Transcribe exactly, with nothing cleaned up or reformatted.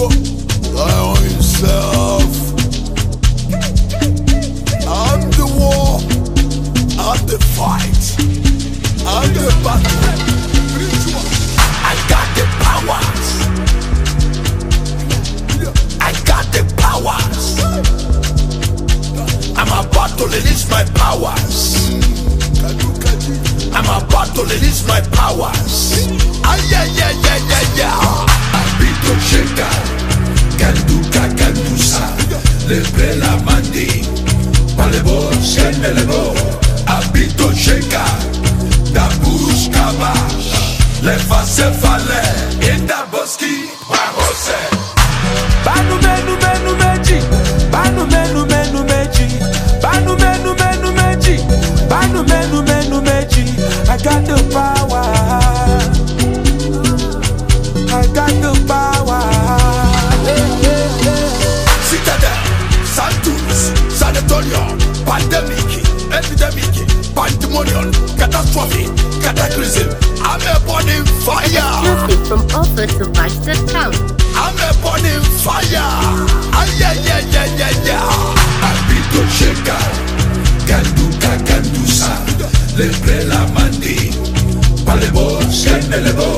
Lie on yourself. I'm the war, I'm the fight, I'm the battle. I got the powers. I got the powers. I'm about to release my powers. I'm about to release my powers. Ah yeah yeah yeah yeah yeah. Abito Sheka, Kanduka Kandusa, Lebre la mandi, Palebo Senelebo. Abito Sheka, Dabus Kabash, Leva Sefale, Inda Boski, Barose. Banu menu menu meji, Banu menu menu meji, Banu menu menu meji, Banu menu menu meji. I got the power, I got the power. Citadel, Santos, San Antonio, pandemic, epidemic, pandemonium, catastrophe, cataclysm. I'm a burning fire. Exclusive from offer to vice dot com. I'm a burning fire. Ah yeah yeah yeah yeah yeah. Abito Sheka, Kanduka Kandusa, Lebre la mandi, Palebo Senelebo.